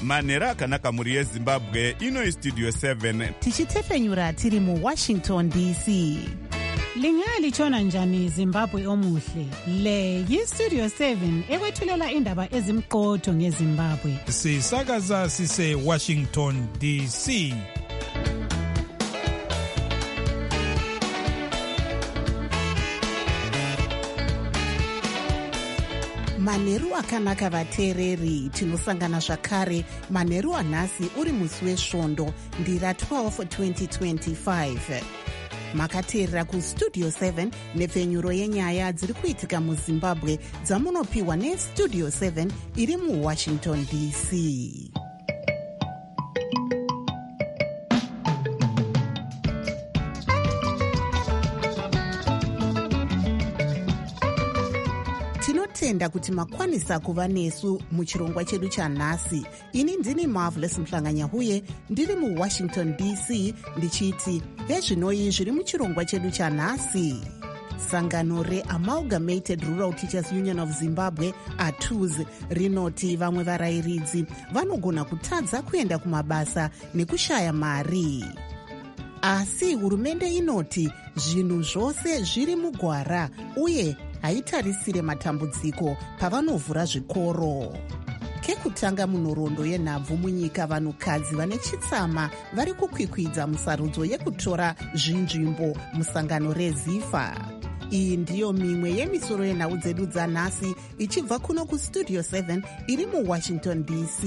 manhero akanaka mhuri yezimbabwe. Ino istudio 7 tichitefenyura tiri muWashington DC. Lingalitshona njani Zimbabwe omuhle? Le yiStudio 7 ekwethulela indaba ezimqotho ngeZimbabwe. Sisakaza sise Washington DC. Manheru akanaka vateereri, tinosangana zvakare manheru anhasi uri musi wesvondo ndira 12 2025. Makateerera kuStudio 7 nepfenyuro yenyaya dziri kuitika muZimbabwe dzamunopiwa neStudio 7 iri muWashington DC. Tinotenda kuti makwanisa kuva nesu muchirongwa chedu chanhasi. Ini ndini Marvelous Mhlanganyahuye ndiri muWashington DC ndichiti hezvinoi zviri muchirongwa chedu chanhasi. Sangano reAmalgamated Rural Teachers Union of Zimbabwe ATUZ rinoti vamwe varayiridzi vanogona kutadza kuenda kumabasa nekushaya mari. Asi hurumende inoti zvinhu zvose zviri mugwara uye haitarisire matambudziko pavanovhura zvikoro. Kekutanga munhoroondo yenhabvu munyika, vanhukadzi vane chitsama vari kukwikwidza musarudzo yekutora zvinzvimbo musangano reZIFA. Iyi ndiyo mimwe yemisoro yenhau dzedu dzanhasi ichibva kuno kuStudio 7 iri muWashington DC.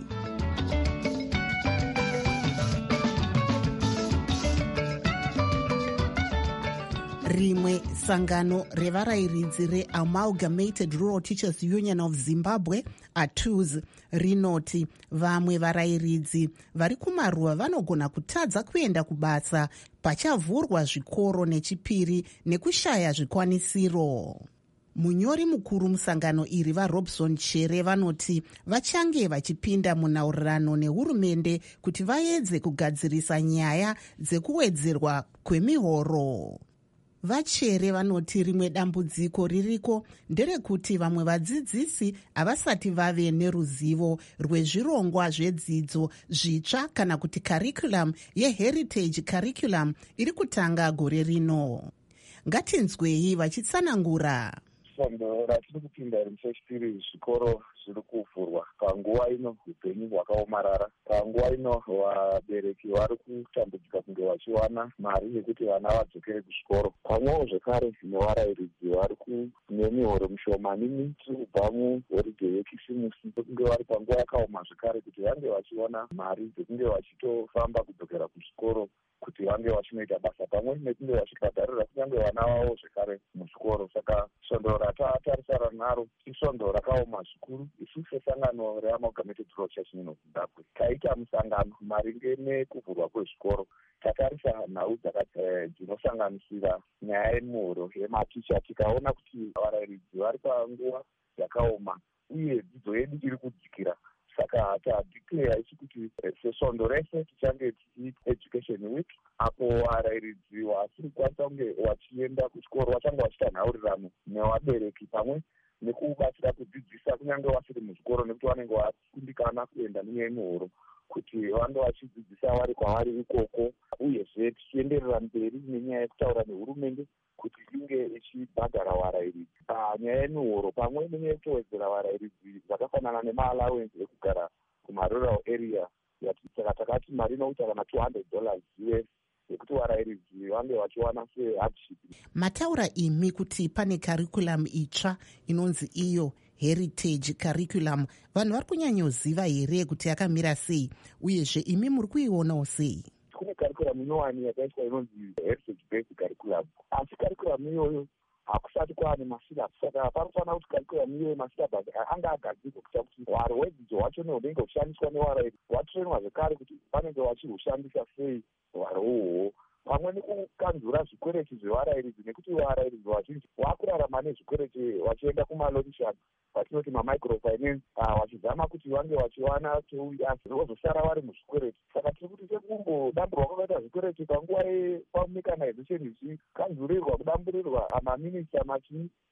Rimwe sangano revarayiridzi reAmalgamated Rural Teachers Union of Zimbabwe ATUZ rinoti vamwe varayiridzi vari kumaruwa vanogona kutadza kuenda kubasa pachavhurwa zvikoro nechipiri nekushaya zvikwanisiro. Munyori mukuru musangano iri vaRobson Chere vanoti vachange vachipinda munhaurirano nehurumende kuti vaedze kugadzirisa nyaya dzekuwedzerwa kwemihoro. Vachere vanoti rimwe dambudziko ririko nderekuti vamwe vadzidzisi havasati vave neruzivo rwezvirongwa zvedzidzo zvitsva kana kuti curriculum yeHeritage Curriculum iri kutanga gore rino. Ngatinzwei vachitsanangura. Svondo ratiri kupinda rimufechipiri zvikoro zviri kuvhurwa. Panguva ino upenyu hwakaomarara. Panguva ino vabereki vari kutambudzika kunge vachiwana mari yekuti vana vadzokere kuzvikoro. Pamwewo zvekare nevarayiridzi vari kune mihoro mishomanini tiri kubva muhoridheyi yekisimusi kunge vari panguva yakaoma zvekare kuti vange vachiwana mari dzekunge vachitofamba kudzokera kuzvikoro kuti vange vachinoita basa pamwe nekunge vachibhadharira kunyange vana vavo zvekare muzvikoro. Saka svondo ratatarisana naro isvondo rakaoma zvikuru. Isu sesangano reAmalgamated Rural Teachers Union of Zimbabwe taita musangano maringe nekuvhurwa kwezvikoro. Tatarisa nhau dzinosanganisira nyaya yemuhoro yematicha, tikaona kuti varayiridzi vari panguva yakaoma uye dzidzo yedu iri kudzikira. Saka tadeclare ichi kuti sesvondo rese tichange tichi education week, apo varayiridzi vasiri kukwanisa kunge vachienda kuchikoro vachange vachiita nhaurirano nevabereki pamwe nekubatsira kudzidzisa kunyange vasiri muzvikoro, nekuti vanenge vakundikana kuenda nenyaya yemuhoro kuti vange vachidzidzisa vari kwavari ikoko, uyezve tichienderera mberi nenyaya yekutaura nehurumende kuti inge ichibhadhara varayiridzi panyaya yemuhoro pamwe nenyaya yekutowedzera varayiridzi zvakafanana nemaallowances ekugara kumarural area. Saka takati mari inoita kana $200 US yekuti varayiridzi vange vachiwana sehardship. Mataura imi kuti pane curriculum itsva inonzi iyo Heritage Curriculum. Vanhu vari kunyanyoziva here kuti yakamira sei, uyezve imi muri kuionawo sei? Kune curriculum inowani yakaiswa inonzi Heritage Based Curriculum, asi curriculum iyoyo hakusati kwaane masyllabus. Saka panofanira kuti curriculum iyoyo masyllabus anga agadzirwa kuita kuti hwaro hwedzidzo hwacho hunenge huchishandiswa nevarayiridzi vatrainwa zvekare kuti vanenge vachihushandisa sei hwaro uhwo, pamwe nekukanzura zvikwereti zvevarayiridzi, nekuti varayiridzi vazhinji vakurarama nezvikwereti vachienda kumalokishani vatinoti mamicrofinance, vachizama kuti vange vachiwana cheuyi asi vozosara vari muzvikwereti. Saka tiri kuti sekumbodamburwa kwakaita zvikwereti panguva yepamumekanization zvichikanzurirwa kudamburirwa amaminista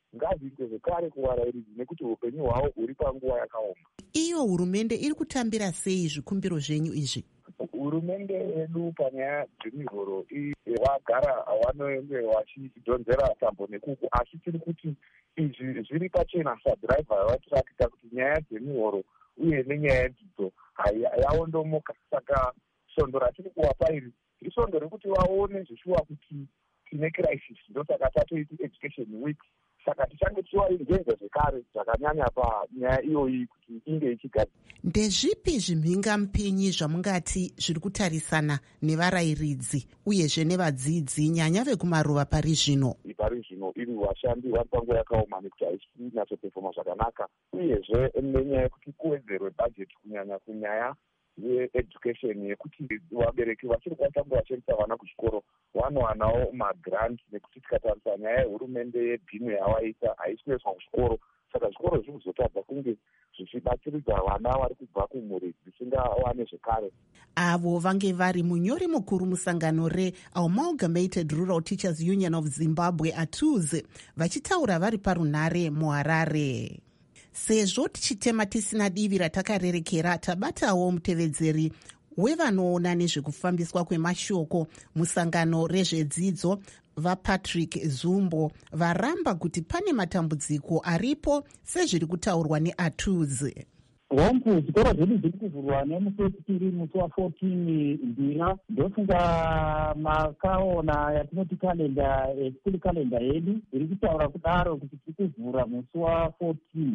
ngaziite zvekare kuvarairidzi nekuti upenyu hwavo huri panguva yakaoma. Iyo hurumende iri kutambira sei zvikumbiro zvenyu izvi? Hurumende yedu panyaya dzemihoro vagara vanoende vachidhonzera tambo nekuku, asi tiri kuti izvi zviri pachena sadhiraivha vatirakita kuti nyaya dzemihoro uye nenyaya yedzidzo yaondomoka. Saka svondo ratiri kuvapa iri isondo rekuti vaone zvishuwa kuti tine crisis, ndosaka tatoiti education week. Saka tichange tichivaingenza zvekare zvakanyanya panyaya iyoyi kuti inge ichigadzirwa. Ndezvipi zvimhingamupinyi zvamungati zviri kutarisana nevarairidzi uyezve nevadzidzi nyanya vekumaruva pari zvino? Pari zvino iri vashandi vari panguva yakaoma nekuti haisi kunyatsopefoma zvakanaka, uyezve nenyaya yekuti kuwedzerwe bhajeti kunyanya yeeducation yekuti vabereki vachiri kwatanga vachiendesa vana kuchikoro vanowanawo magrant, nekuti tikatarisa nyaya yehurumende yebhinu yavaita haisi kuendeswa kuchikoro. Saka zvikoro zviri kuzotadza kunge zvichibatsiridza vana vari kubva kumhuri dzisingawane zvekare. Avo vange vari munyori mukuru musangano reAmalgamated Rural Teachers Union of Zimbabwe ATUZ vachitaura vari parunhare muHarare. Sezvo tichitema tisina divi ratakarerekera, tabatawo mutevedzeri wevanoona nezvekufambiswa kwemashoko musangano rezvedzidzo vaPatrick Zumbo varamba kuti pane matambudziko aripo sezviri kutaurwa neATUZ. Hongu zvikoro zvedu zviri kuvhurwa nemuseptiri musi wa14 Mbira. Ndofunga makaona yatinoti kalenda school kalenda yedu iri kutaura kudaro kuti tiri kuvhura musi wa14.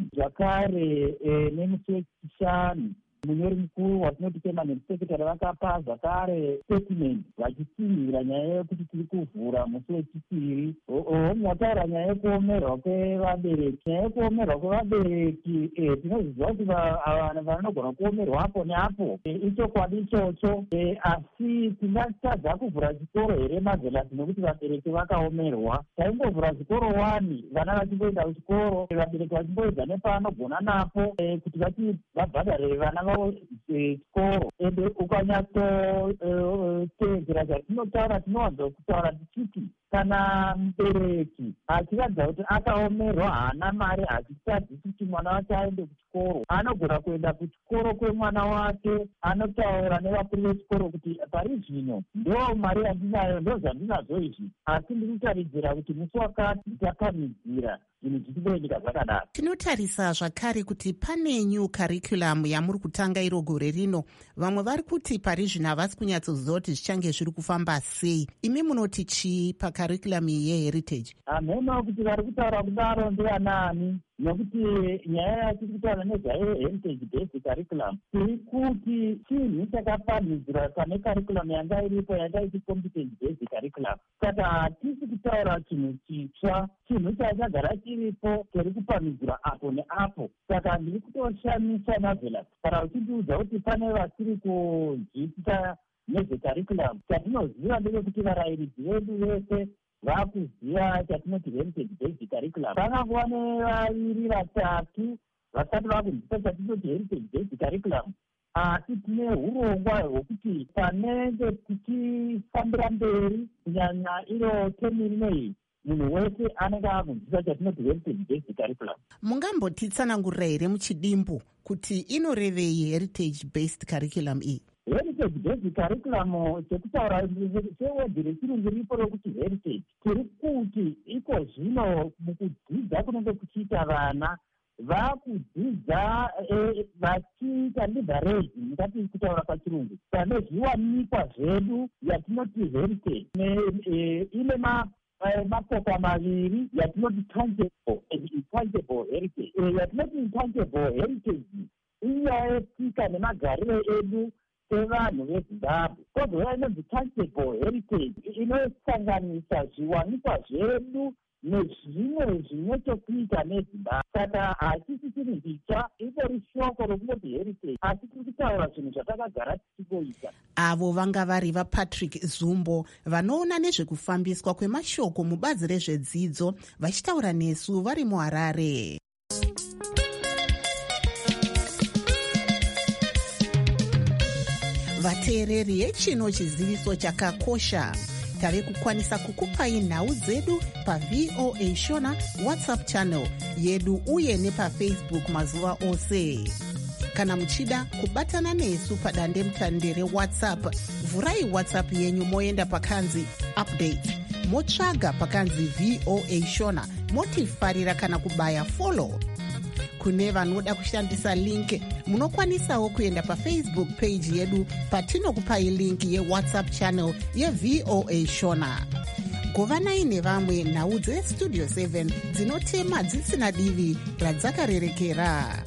Zvakare nemusi wechishanu munyori mukuru watinoti permanent secretary vakapa zvakare statement vachisimira nyaya yekuti tiri kuvhura musi wechipiri. Mataura nyaya yekuomerwa kwevabereki. Nyaya yekuomerwa kwevabereki tinozviziva kuti vanhu vanogona kuomerwa apo neapo ichokwadi ichocho, asi tingatadza kuvhura chikoro here mazelasi nokuti vabereki vakaomerwa. Taimbovhura chikoro 1 vana vachimboenda kuchikoro, vabereki vachimboedza nepaanogona napo kuti vati vabhadhare vana chikoro. Ende ukanyatsoteedzera zvatinotaura tinowanza kutaura tichiti kana mubereki achiratidza kuti akaomerwa haana mari, hachitadzi kuti mwana wake aende kuchikoro, anogona kuenda kuchikoro kwemwana wake, anotaura nevakuru vechikoro kuti pari zvino ndo mari yandinayo, ndo zvandinazo izvi, asi ndiri kutaridzira kuti musi wakati ndichapanidzira zvinhu zvichitoendeka zvakadaro. Tinotarisa zvakare kuti pane new curriculum yamuri kutanga iro gore rino. Vamwe vari kuti pari zvino havasi kunyatsoziva kuti zvichange zviri kufamba sei. Imi munoti chii pacurriculum yeheritage? Hameno kuti vari kutaura kudaro ndivanani, nokuti nyaya yatiri kutaura nezvayo heritage based curriculum tiri kuti chinhu chakapamhidzira pane curriculum yanga iripo yakaiti competence based curriculum. Saka hatisi kutaura chinhu chitsva, chinhu chachagara chiripo tiri kupamhidzira apo neapo. Saka ndiri kutoshamisa nazvela kana uchindiudza kuti pane vasiri kuzviita nezvecurriculum. Chatinoziva ndechekuti varairidzi vedu vese vakuziva chatinoti heritage based curriculum. Panganguva nevaviri vatatu vasati vakunzisa chatinoti heritage based curriculum, asi tine urongwa hwokuti panenge tichifambira mberi kunyanya iro temi rinei munhu wese anenge akunzisa chatinoti heritage based curriculum. Mungambotitsanangurira here muchidimbu kuti inorevei heritage based curriculum iyi? Heritage based curriculum chekutaura chewedhi rechirungu ripo rokuti heritage, tiri kuti iko zvino mukudzidza kunenge kuchiita vana vakudzidza vachiita liberate, mungati kutaura pachirungu, pane zviwanikwa zvedu yatinoti heritage. Ine mapoka maviri yatinoti tangible and intangible heritage. Yatinoti intangible heritage inyaya yetsika nemagariro edu sevanhu veZimbabwe. Kozouya inonzi tangible heritage inosanganisa zviwanikwa zvedu nezvimwe zvine chokuita neZimbabwe. Saka hatisi chiri zvitsva, iri shoko rokungoti heritage, asi tiri kutaura zvinhu zvatakagara tichitoita. Avo vanga vari vaPatrick Zumbo vanoona nezvekufambiswa kwemashoko mubazi rezvedzidzo vachitaura nesu vari muHarare. Vateereri, hechino chiziviso chakakosha. tave kukwanisa kukupai nhau zedu pavoa shona whatsapp channel yedu uye nepafacebook mazuva ose. Kana muchida kubatana nesu padandemutande rewhatsapp, vhurai whatsapp yenyu moenda pakanzi update, motsvaga pakanzi voa shona, motifarira kana kubaya follow. Kune vanoda kushandisa link, munokwanisawo kuenda pafacebook page yedu patinokupai link yewhatsapp channel yevoa shona. Govanai nevamwe nhau dzestudio 7 dzinotema dzisina divi radzakarerekera.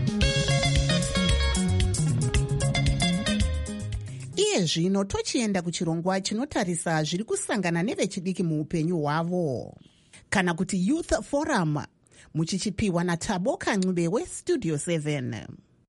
Iye zvino tochienda kuchirongwa chinotarisa zviri kusangana nevechidiki muupenyu hwavo, kana kuti Youth Forum, muchichipiwa naThabo Kancube weStudio 7.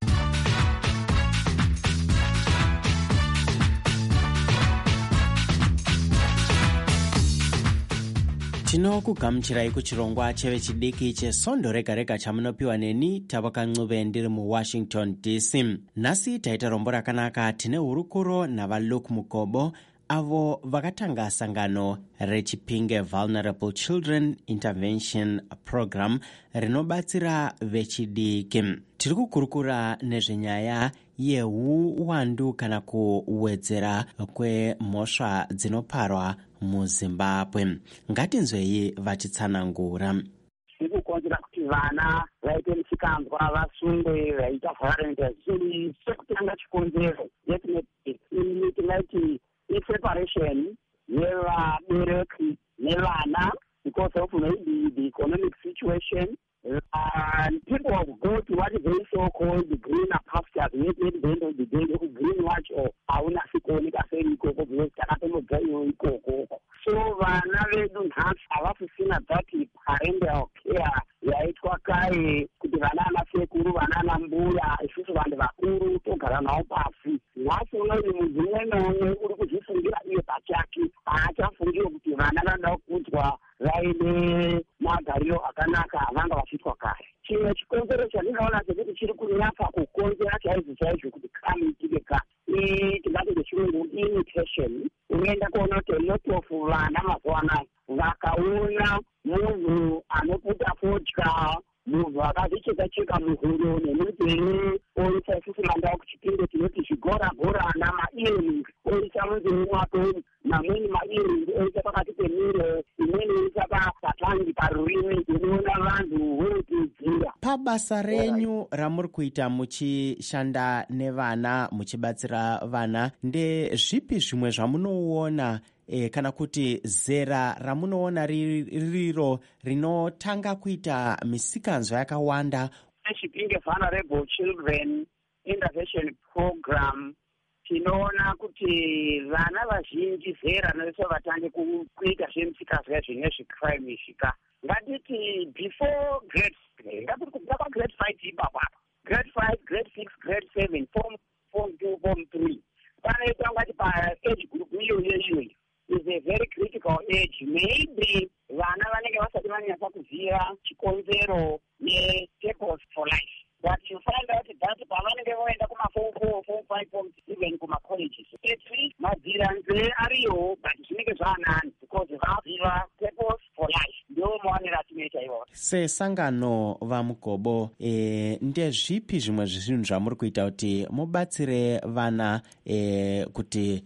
Tinokugamuchirai kuchirongwa chevechidiki chesondo rega rega chamunopiwa neni Thabo Kancube ndiri muWashington DC. Nhasi taita rombo rakanaka. Tine hurukuro navaLuke Mukobo avo vakatanga sangano reChipinge Vulnerable Children Intervention Program rinobatsira vechidiki. Tiri kukurukura nezvenyaya yehuwandu kana kuwedzera kwemhosva dzinoparwa muZimbabwe. Ngatinzwei vachitsanangura. Kukonzera kuti vana vaite musikanzwa, vasungwe, vaita violence, zviri sekutanga chikonzero tingati separation yevabereki nevana because of maybe the economic situation. People go to what is very so-called the greener pastures, maybe at the end of the day, the green watch or auna sikuoneka seri ikoko because takatomogaiwo ikoko. So vana vedu nhasi havasisina that parental care yaitwa kare kuti vana anasekuru, vana anambuya, isusu vanhu vakuru togara navo pasi. Nhasi unozi munhu umwe neumwe uri kuzvifungira iye pachake, haachafungiwo kuti vana vanoda kuudzwa vaine magariro akanaka avanga vachiitwa kare. Chimwe chikonzero chandinoona sekuti chiri kunyatsa kukonzera chaizvo chaizvo kuti kame itive ka tingati ngechirungu imitation. Unoenda kuona kuti lot of vana mazuva anaya vakaona munhu anoputa fodya, munhu akazvicheka-cheka muhuro nemunzeve, oisa isusu mandau kuChipinge tinoti zvigora-gorana, ma-earring oisa munzeve mwako, mamweni ma-earring oisa pakati pemiro, imweni oisa patangi parurimi, unoona vanhu votidzira. Pabasa renyu ramuri kuita muchishanda nevana, muchibatsira vana, ndezvipi zvimwe zvamunoona kana kuti zera ramunoona riro rinotanga kuita misikanzwa yakawanda? Chipinge Vulnerable Children Intervention Program tinoona kuti vana vazhinji zera noisa vatange kuita zvemisikazwa zvine zvicrime izvika. Ngatiti before grade 3, ngati kubva pagrade 5 ipapa, grade 5, grade 6, grade 7, form 2, form 3, panoita ngati pa-age group iyoyo is a very critical age. Maybe vana vanenge vasati vanyatsa kuziva chikonzero ne-purpose for life. But you find out that pavanenge voenda kuma-form 4, form 5, form 6, even kuma-colleges, at least madziranze ariyo, but zvinenge zvaanani because vaziva purpose for life. Ndio muwanira tinoita ivovo. Sesangano vaMukobo, ndezvipi zvimwe zvinhu zvamuri kuita kuti mubatsire vana kuti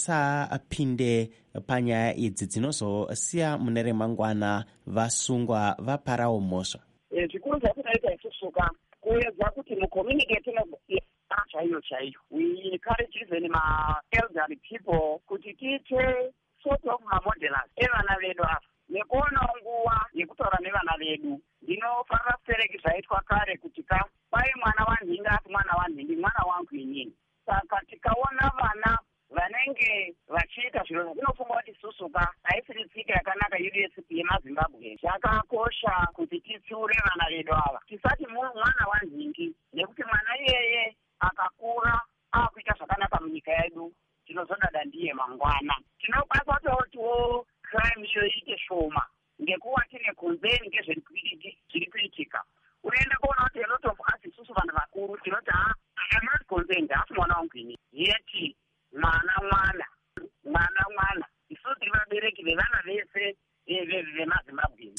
vasapinde panyaya idzi dzinozosiya mune remangwana vasungwa vaparawo mhosva? Zvikuru zvatinoita isusuka kuedza kuti mucommunicate chaiyo chaiyo. We encourage even elderly people kuti tiite sort of mamodelers evana vedu ava. Nekuonawo nguva yekutaura nevana vedu. Ndinofanira kupereka zvaitwa kare kuti pai mwana wanhingi ati mwana wanhingi, mwana wangu inini. Saka tikaona vana vanenge vachiita zviro zvinofunga kuti susuka haisiri tsika yakanaka UDSP yemaZimbabwe. Zvakakosha kuti titsiure vana vedu ava. Tisati mwana wanhingi, nekuti mwana iyeye akakura akuita zvakanaka munyika yedu, tinozodada ndiye mangwana. Tinokwanisa kutiwo crime iyo iite shoma ngekuwa tine concern ngezviri kuitika. Unoenda kuona kuti a lot of us isusu vanhu vakuru tinoti I'm not concerned, asi mwana wangu ini. Yeti mwana isusu tiri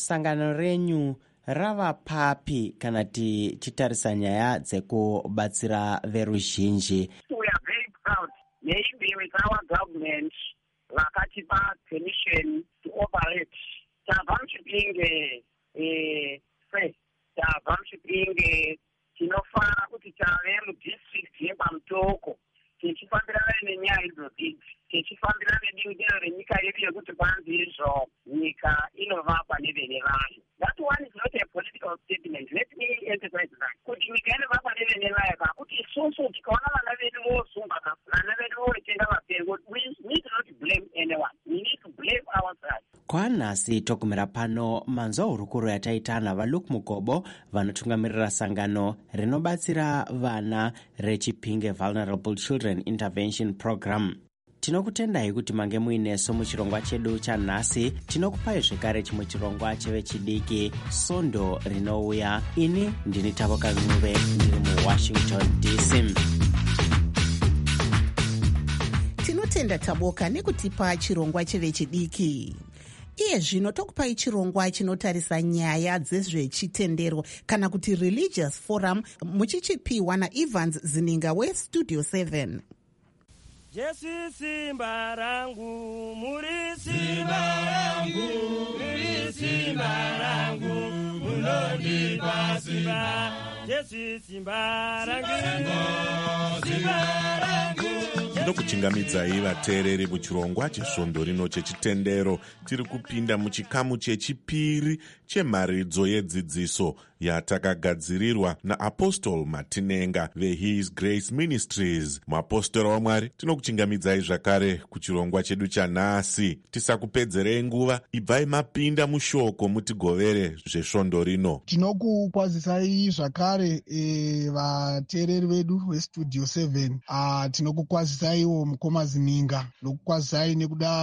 sangano renyu rava papi kana tichitarisa nyaya dzekubatsira veruzhinji? We are very proud. Maybe with our government, vakatipa permission to operate. Tavamshipinge first. Tavamshipinge tinofara kuti tave mudistrict yepamutoko. Tichifambirana nenyaya idzodzi. Tichifambirana nedingiro renyika yedu yekuti kwanzi izvo nyika inovakwa nevene vayo. That one is not a political statement. Let me emphasize that. Kuti nyika inovakwa nevene vayo kakuti isusu tikaona vana vedu vosunga vana vedu votenga vapengo, we need not blame anyone. We need to blame ourselves. Kwanhasi togumira pano manzwa hurukuro yataita navaLuke Mugobo vanotungamirira sangano rinobatsira vana reChipinge Vulnerable Children Intervention Program. Tinokutendai kuti mange muineso muchirongwa chedu chanhasi. Tinokupai zvekare chimwe chirongwa chevechidiki Sondo rinouya. Ini ndini Tavoka Ncube ndiri muWashington DC. Tinotenda Tavoka nekutipa chirongwa chevechidiki. Iye zvino tokupai chirongwa chinotarisa nyaya dzezvechitendero kana kuti Religious Forum muchichipiwa naEvans Zininga weStudio 7. Jesu simba rangu, muri simba rangu, muri simba rangu, munondipa simba. Jesu simba rangu, simba rangu. Tinokuchingamidzai vateereri muchirongwa chesvondo rino chechitendero. Tiri kupinda muchikamu chechipiri chemharidzo yedzidziso yatakagadzirirwa naApostle Matinenga veHis Grace Ministries. Muapostora waMwari, tinokuchingamidzai zvakare kuchirongwa chedu chanhasi. Tisakupedzerei nguva, ibvai mapinda mushoko mutigovere zvesvondo rino. Tinokukwazisai zvakare vateereri vedu veStudio 7. Tinokukwazisaiwo mukoma Zininga, nokukwazisai nekuda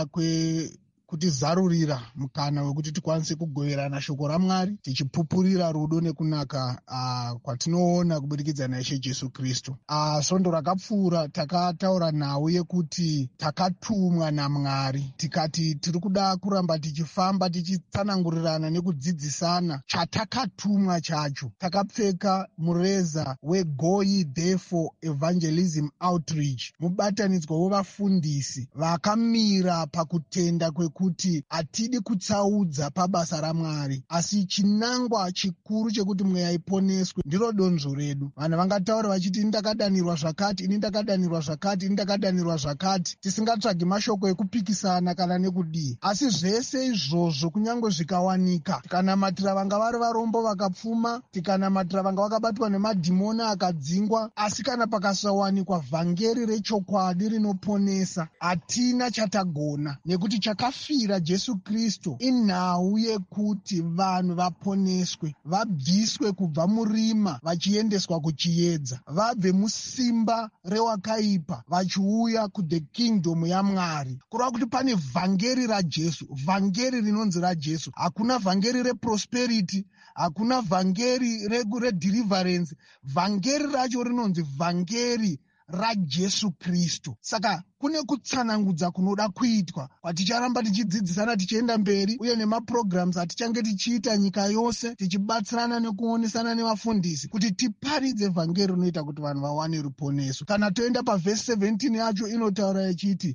kutizarurira mukana wekuti tikwanise kugoverana shoko raMwari tichipupurira rudo nekunaka kwatinoona kubudikidza naIshe Jesu Kristu. Svondo rakapfuura takataura nhau yekuti takatumwa naMwari, tikati tiri kuda kuramba tichifamba tichitsanangurirana nekudzidzisana chatakatumwa chacho. Takapfeka mureza weGo Ye Therefore Evangelism Outreach, mubatanidzwa wevafundisi vakamira pakutenda kuti hatidi kutsaudza pabasa raMwari, asi chinangwa chikuru chekuti mweya iponeswe ndiro donzvo redu. Vanhu vangataura vachiti ini ndakadanirwa zvakati, ini ndakadanirwa zvakati, ini ndakadanirwa zvakati, tisingatsvagi mashoko ekupikisana kana nekudii. Asi zvese izvozvo kunyange zvikawanika, tikanamatira vanga vari varombo vakapfuma, tikanamatira vanga vakabatwa nemadhimoni akadzingwa, asi kana pakasawanikwa vhangeri rechokwadi rinoponesa, hatina chatagona, nekuti chakafira Jesu Kristu inhau yekuti vanhu vaponeswe, vabviswe kubva murima vachiendeswa kuchiedza, vabve musimba rewakaipa vachiuya kuThe Kingdom yaMwari. Kureva kuti pane vhangeri raJesu, vhangeri rinonzi raJesu. Hakuna vhangeri reprosperity, hakuna vhangeri redeliverance. Vhangeri racho rinonzi vhangeri raJesu Kristu. Saka kune kutsanangudza kunoda kuitwa kwaticharamba tichidzidzisana tichienda mberi, uye nemaprograms atichange tichiita nyika yose tichibatsirana nekuonesana nevafundisi kuti tiparidze vhangeri rinoita kuti vanhu vawane ruponeso. Kana toenda pavhesi 17 yacho inotaura yechiti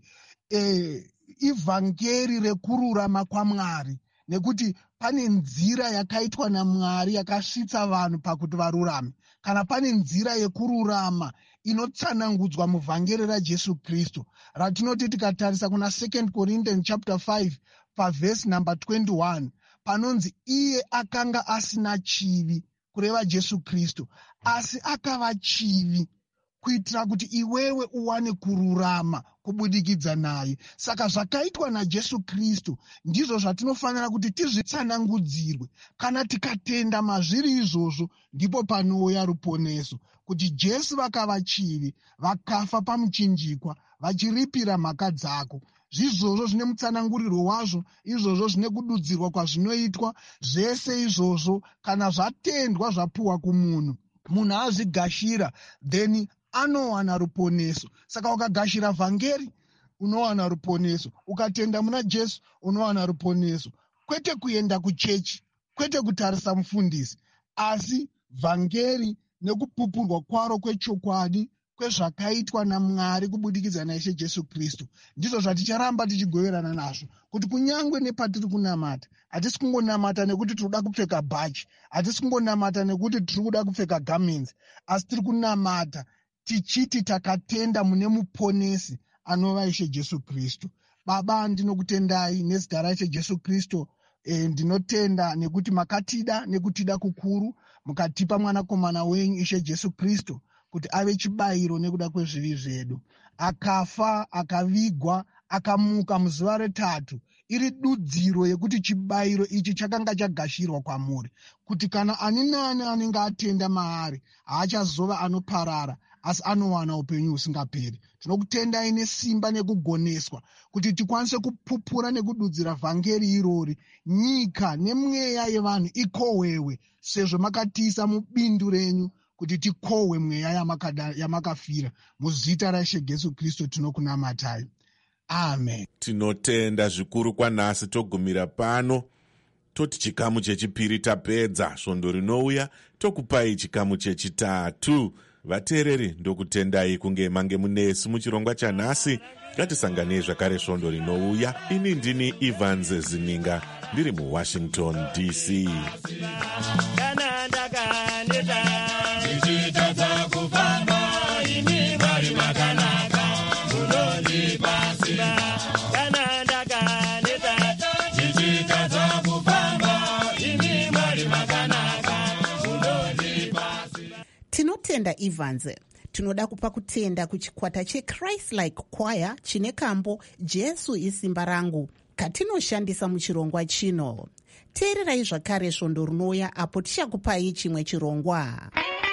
ivhangeri rekururama kwaMwari, nekuti pane nzira yakaitwa naMwari yakasvitsa vanhu pakuti varurame. Kana pane nzira yekururama inotsanangudzwa muvhangeri raJesu Kristu, ratinoti tikatarisa kuna 2 Corinthians chapter 5 pavhesi number 21, panonzi iye akanga asina chivi, kureva Jesu Kristu, asi akava chivi kuitira kuti iwewe uwane kururama kubudikidza naye. Saka zvakaitwa naJesu Kristu ndizvo zvatinofanira kuti tizvitsanangudzirwe. Kana tikatenda mazviri izvozvo, ndipo panouya ruponeso, kuti Jesu vakava chivi, vakafa pamuchinjikwa, vachiripira mhaka dzako. Zvizvozvo zvine mutsanangurirwo wazvo, izvozvo zvine kududzirwa kwazvinoitwa. Zvese izvozvo kana zvatendwa zvapuwa kumunhu, munhu azvigashira, then anowana ruponeso. Saka ukagashira vhangeri unowana ruponeso, ukatenda muna Jesu unowana ruponeso. Kwete kuenda kuchechi kwete kutarisa mufundisi, asi vhangeri nekupupurwa kwaro kwechokwadi kwezvakaitwa naMwari kubudikidza naIshe Jesu Kristu, ndizvo zvaticharamba tichigoverana nazvo, kuti kunyangwe nepatiri kunamata, hatisi kungonamata nekuti tiri kuda kupfeka bhachi, hatisi kungonamata nekuti tiri kuda kupfeka gamenzi, asi tiri kunamata tichiti takatenda mune muponesi anova Ishe Jesu Kristu. Baba, ndinokutendai nezita raIshe Jesu Kristu. Ndinotenda nekuti makatida nekutida kukuru, mukatipa mwanakomana wenyu Ishe Jesu Kristu kuti ave chibayiro nekuda kwezvivi zvedu. Akafa, akavigwa, akamuka muzuva retatu, iri dudziro yekuti chibayiro ichi chakanga chagashirwa kwamuri, kuti kana ani nani anenge atenda maari haachazova anoparara, asi anowana upenyu husingaperi. Tinokutendai nesimba nekugoneswa kuti tikwanise kupupura nekududzira vhangeri irori, nyika nemweya yevanhu ikohwewe, sezvo makatiisa mubindu renyu kuti tikohwe mweya yamakafira. Muzita raIshe Jesu Kristu tinokunamatai. Amen. Tinotenda zvikuru kwanhasi togumira pano. Toti chikamu chechipiri tapedza, svondo rinouya tokupai chikamu chechitatu. Vateereri, ndokutendai kunge mange munesu muchirongwa chanhasi. Ngatisanganei zvakare svondo rinouya. Ini ndini Evans Zininga, ndiri muWashington DC. Tinotenda Evans. Tinoda kupa kutenda kuchikwata cheChrist Like Choir chine kambo Jesu isimba rangu katinoshandisa muchirongwa chino. Teererai zvakare svondo rinouya apo tichakupai chimwe chirongwa.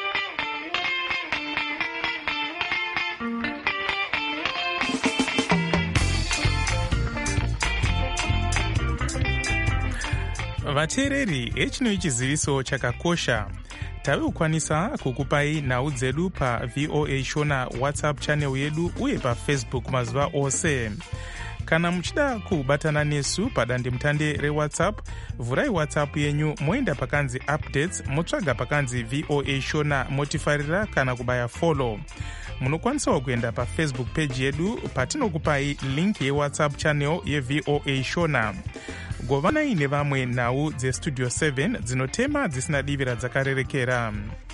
Vateereri, echino chiziviso chakakosha. Tave kukwanisa kukupai nhau dzedu pa VOA Shona WhatsApp channel yedu uye pa Facebook mazuva ose. Kana muchida kubatana nesu padandemutande reWhatsApp, vhurai WhatsApp yenyu moenda pakanzi updates, motsvaga pakanzi VOA Shona, motifarira kana kubaya follow. Munokwanisawo kuenda pa Facebook page yedu patinokupai link yeWhatsApp channel yeVOA Shona. Govanai nevamwe nhau dzestudio 7 dzinotema dzisina divira dzakarerekera.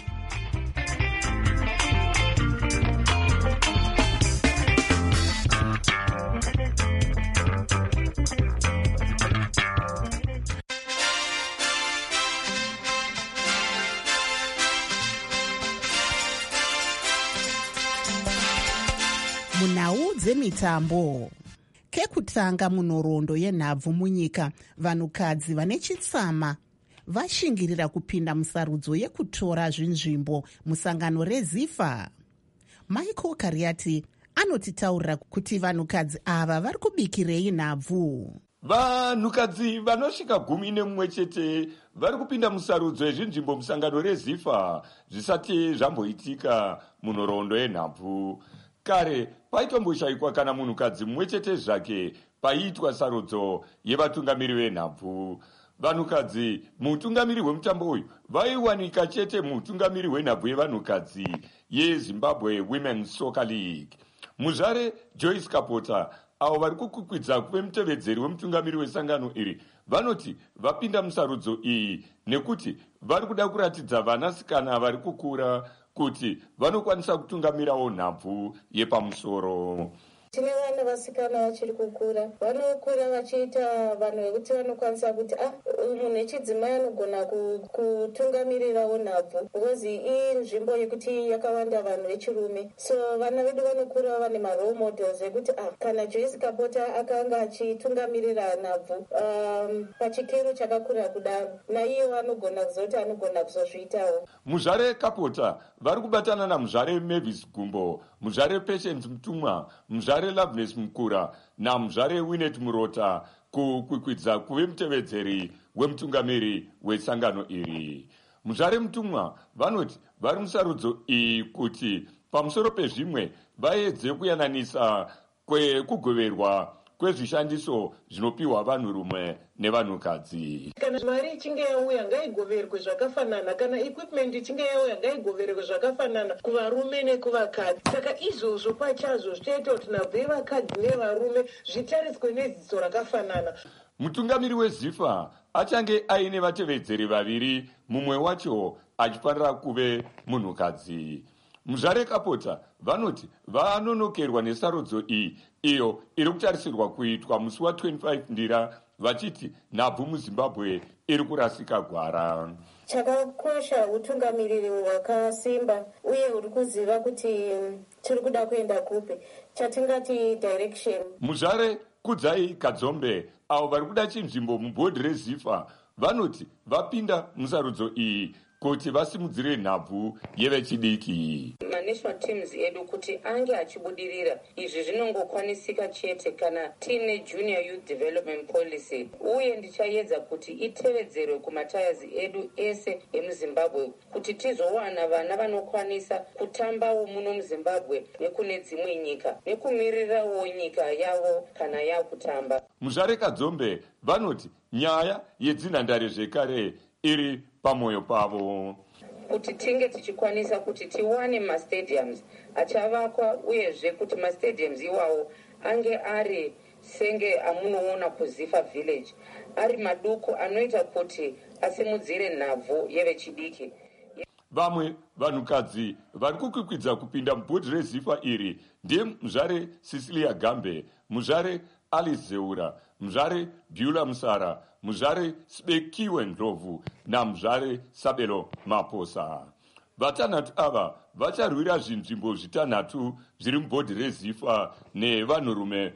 Munhau dzemitambo. Kekutanga munhoroondo yenhabvu munyika, vanhukadzi vane chitsama vashingirira kupinda musarudzo yekutora zvinzvimbo musangano reZIFA. Michael Kariati anotitaurira kuti vanhukadzi ava vari kubikirei nhabvu. Vanhukadzi vanosvika 11 chete vari kupinda musarudzo yezvinzvimbo musangano reZIFA zvisati zvamboitika munhoroondo yenhabvu. Kare paitomboshaikwa kana munhukadzi mumwe chete zvake paiitwa sarudzo yevatungamiri venhabvu. Vanhukadzi mutungamiri hwemutambo uyu vaiwanika chete mutungamiri hwenhabvu yevanhukadzi yeZimbabwe Women's Soccer League. Muzvare Joyce Kapota, avo vari kukwikwidzwa kuve mutevedzeri wemutungamiri wesangano iri, vanoti vapinda musarudzo iyi nekuti vari kuda kuratidza vanasikana vari kukura kuti vanokwanisa kutungamirawo nhabvu yepamusoro. Tine vana vasikana vachiri kukura, vanokura vachiita vanhu vekuti vanokwanisa kuti munhu wechidzimai anogona kutungamirirawo nhabvu, because iyi nzvimbo yekuti yakawanda vanhu vechirume. So vana vedu vanokura vane marole models ekuti kana Joyce Kapota akanga achitungamirira nhabvu pachikero chakakura kudaro, naiye vanogona kuzoti anogona kuzozviitawo. Muzvare Kapota vari kubatana namuzvare Mavis Gumbo, muzvare Patience Mutumwa, muzvare Loveness Mukura namuzvare Winnet Murota kukwikwidza kuve mutevedzeri wemutungamiri wesangano iri. Muzvare Mutumwa vanoti vari musarudzo iyi kuti pamusoro pezvimwe vaedze kuyananisa kwekugoverwa kwezvishandiso zvinopiwa vanhurume nevanhukadzi. Kana mari ichinge yauya ngaigoverwe zvakafanana, kana equipment ichinge yauya ngaigoverwe zvakafanana kuvarume nekuvakadzi. Saka izvozvo pachazvo zvitoita kuti nhabvu yevakadzi nevarume zvitariswe nedziso rakafanana. Mutungamiri weZIFA achange aine vatevedzeri vaviri, mumwe wacho achifanira kuve munhukadzi. Muzvare Kapota vanoti vanonokerwa nesarudzo iyi, iyo iri kutarisirwa kuitwa musi wa25 Ndira, vachiti nhabvu muZimbabwe iri kurasika gwara. Chakakosha utungamiriri hwakasimba uye uri kuziva kuti tiri kuda kuenda kupi, chatingati direction. Muzvare Kudzai Kadzombe avo vari kuda chinzvimbo mubhodhi reZIFA vanoti vapinda musarudzo iyi kuti vasimudzire nhabvu yevechidiki. National teams edu kuti ange achibudirira, izvi zvinongokwanisika chete kana tiine junior youth development policy, uye ndichaedza kuti itevedzerwe kumatayazi edu ese emuZimbabwe kuti tizowana vana vanokwanisa kutambawo muno muZimbabwe nekune dzimwe nyika nekumirirawo nyika yavo kana yakutamba. Muzvare Kadzombe vanoti nyaya yedzinhandare zvekare iri pamwoyo pavo. Kuti tinge tichikwanisa kuti tiwane mastadiums achavakwa, uyezve kuti mastadiums iwawo ange ari senge amunoona kuZIFA village, ari maduku anoita kuti asimudzire nhabvu yevechidiki. Vamwe vanhukadzi vari kukwikwidza kupinda mubhodhi reZIFA iri ndiye muzvare Cecilia Gambe, muzvare Alice Zeura, muzvare Beulah Musara, muzvare Spekiwe Ndlovu namuzvare Sabelo Maposa. Vatanhatu ava vacharwira zvinzvimbo zvitanhatu zviri mubhodhi reZIFA nevanhurume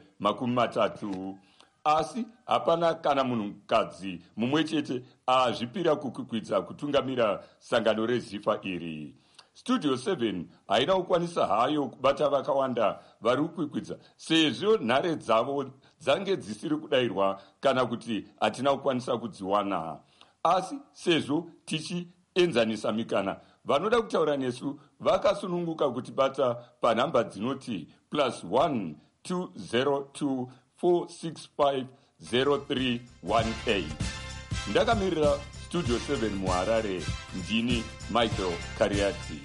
30, asi hapana kana munhukadzi mumwe chete azvipira kukwikwidza kutungamira sangano reZIFA iri. Studio 7 haina kukwanisa hayo kubata vakawanda vari kukwikwidza sezvo nhare dzavo dzange dzisiri kudayirwa kana kuti hatina kukwanisa kudziwana. Asi sezvo tichienzanisa mikana, vanoda kutaura nesu vakasununguka kutibata panhamba dzinoti +1 202 465 0318. Ndakamirira Studio 7 muHarare, ndini Michael Kariati.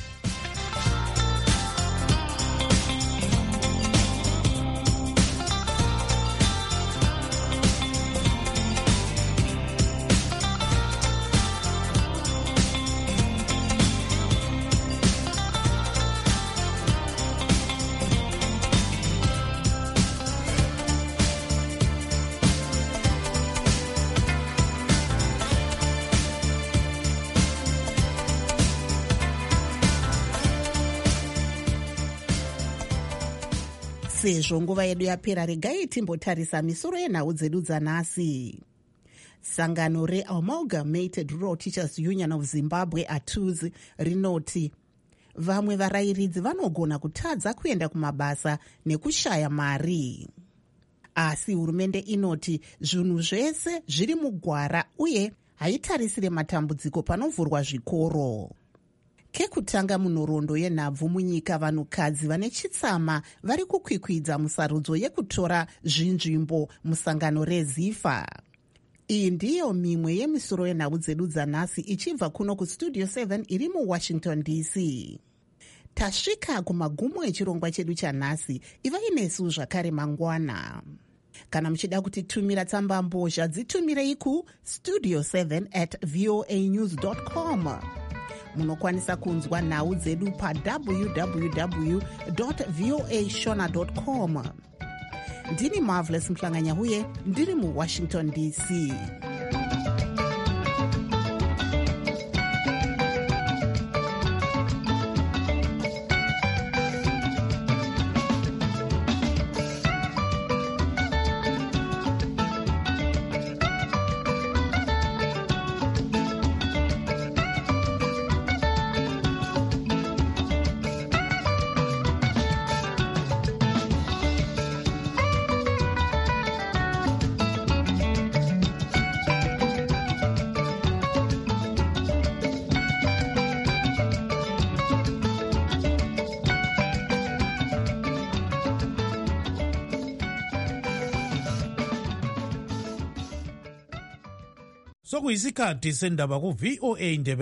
Sezvo nguva yedu yapera, regai timbotarisa misoro yenhau dzedu dzanhasi. Sangano reAmalgamated Rural Teachers Union of Zimbabwe ATUZ rinoti vamwe varayiridzi vanogona kutadza kuenda kumabasa nekushaya mari. Asi hurumende inoti zvinhu zvese zviri mugwara uye haitarisire matambudziko panovhurwa zvikoro. Kekutanga munhoroondo yenhabvu munyika, vanhukadzi vane chitsama vari kukwikwidza musarudzo yekutora zvinzvimbo musangano reZIFA. Iyi ndiyo mimwe yemisoro yenhau dzedu dzanhasi ichibva kuno kustudio 7 iri muWashington DC. Tasvika kumagumo echirongwa chedu chanhasi. Ivai nesu zvakare mangwana. Kana muchida kutitumira tsamba mbozha, dzitumire ku studio7@voanews.com. Munokwanisa kunzwa nhau dzedu pa www.voashona.com. Ndini Marvelous Mhlanganyahuye, ndiri muWashington DC. sokuyisikhathi sendaba ku-VOA Ndebele.